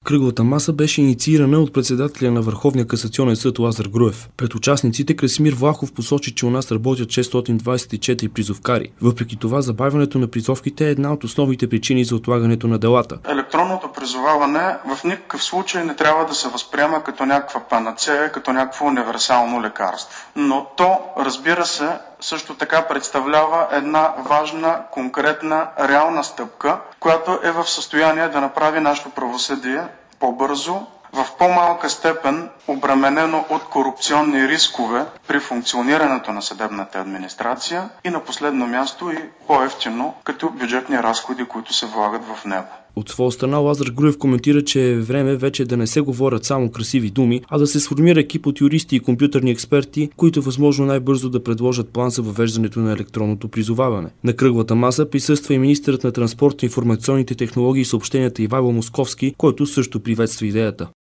Кръглата маса беше инициирана от председателя на Върховния касационен съд Лазар Груев. Пред участниците Красимир Влахов посочи, че у нас работят 624 призовкари. Въпреки това, забавянето на призовките е една от основните причини за отлагането на делата. Електронното призоваване в никакъв случай не трябва да се възприема като някаква панацея, като някакво универсално лекарство. Но то, разбира се, също така представлява една важна, конкретна, реална стъпка, която е в състояние да направи нашето правосъдие по-бързо, в по-малка степен обременено от корупционни рискове при функционирането на съдебната администрация и на последно място и по-евтино като бюджетни разходи, които се влагат в него. От своя страна Лазар Груев коментира, че е време вече да не се говорят само красиви думи, а да се сформира екип от юристи и компютърни експерти, които е възможно най-бързо да предложат план за въвеждането на електронното призоваване. На кръглата маса присъства и министърът на транспорта, информационните технологии и съобщенията Ивайло Московски, който също приветства идеята.